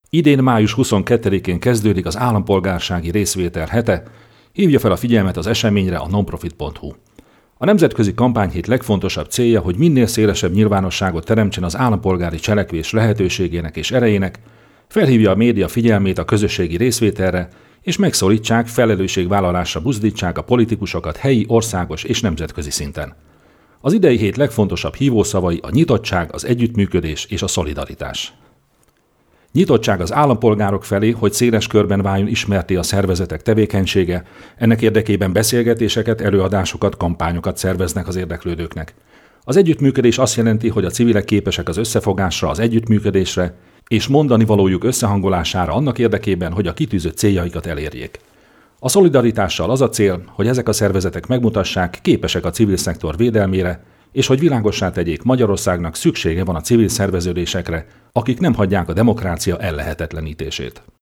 Idén május 22-én kezdődik az állampolgársági részvétel hete, hívja fel a figyelmet az eseményre a nonprofit.hu. A nemzetközi kampányhét legfontosabb célja, hogy minél szélesebb nyilvánosságot teremtsen az állampolgári cselekvés lehetőségének és erejének, felhívja a média figyelmét a közösségi részvételre, és megszólítsák, felelősségvállalásra buzdítsák a politikusokat helyi, országos és nemzetközi szinten. Az idei hét legfontosabb hívószavai a nyitottság, az együttműködés és a szolidaritás. Nyitottság az állampolgárok felé, hogy széles körben váljon ismertté a szervezetek tevékenysége, ennek érdekében beszélgetéseket, előadásokat, kampányokat szerveznek az érdeklődőknek. Az együttműködés azt jelenti, hogy a civilek képesek az összefogásra, az együttműködésre és mondani valójuk összehangolására annak érdekében, hogy a kitűzött céljaikat elérjék. A szolidaritással az a cél, hogy ezek a szervezetek megmutassák, képesek a civil szektor védelmére, és hogy világossá tegyék, Magyarországnak szüksége van a civil szerveződésekre, akik nem hagyják a demokrácia ellehetetlenítését.